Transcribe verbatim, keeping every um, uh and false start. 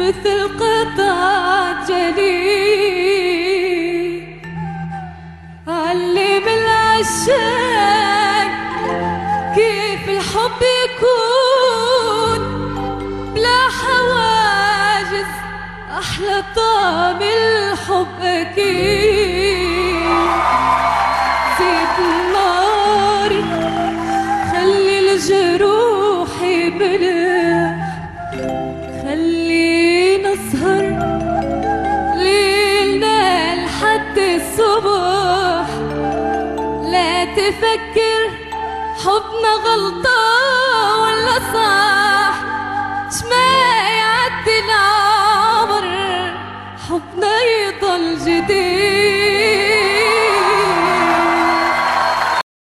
مثل قطع جليد. علم العشاق كيف الحب يكون بلا حواجز، أحلى طعم الحب أكيد. زيد ناري خلي الجروح يبلع، خلينا نسهر ليلنا لحد الصبح. لا تفكر حبنا غلطة ولا صح، شما يعدي العمر حبنا يضل جديد.